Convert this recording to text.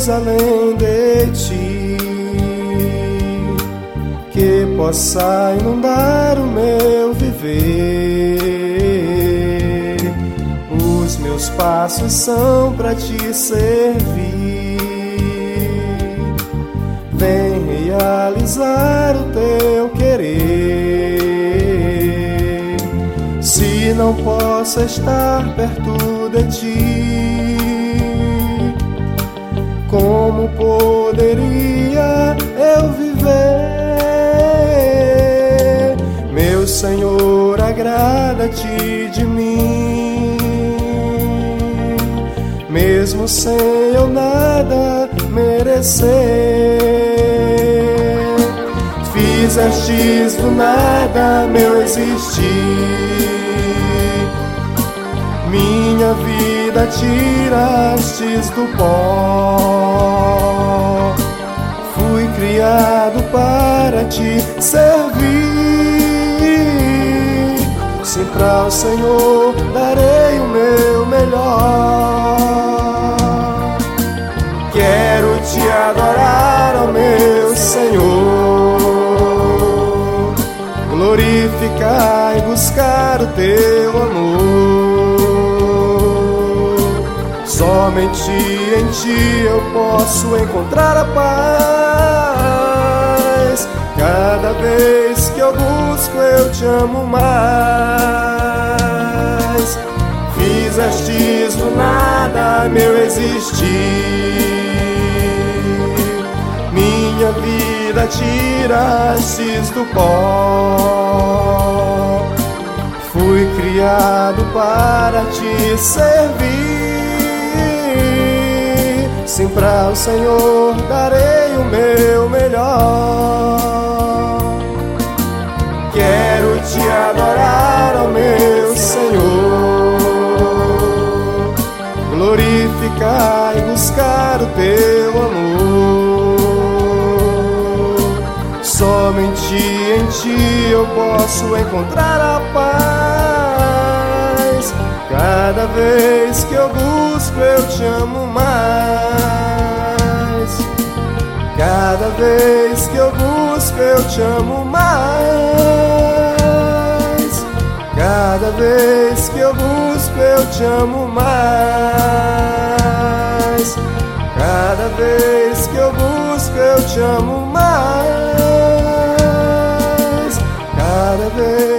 Deus além de ti, que possa inundar o meu viver. Os meus passos são para te servir. Vem realizar o teu querer. Se não posso estar perto de ti, como poderia eu viver? Meu Senhor, agrada-te de mim, mesmo sem eu nada merecer. Fizestes do nada meu existir, minha vida tirastes do pó. Fui criado para te servir. Sim, para o Senhor darei o meu melhor. Quero te adorar, ó meu Senhor, glorificar e buscar o teu amor. Somente em ti eu posso encontrar a paz. Cada vez que eu busco eu te amo mais. Fizestes do nada meu existir, minha vida tirastes do pó. Fui criado para te servir. Sim, para o Senhor darei o meu melhor. Quero te adorar, ó meu Senhor, glorificar e buscar o teu amor. Somente em ti eu posso encontrar a paz. Cada vez que eu busco eu te amo mais. Cada vez que eu busco eu te amo mais. Cada vez que eu busco eu te amo mais. Cada vez que eu busco eu te amo mais. Cada vez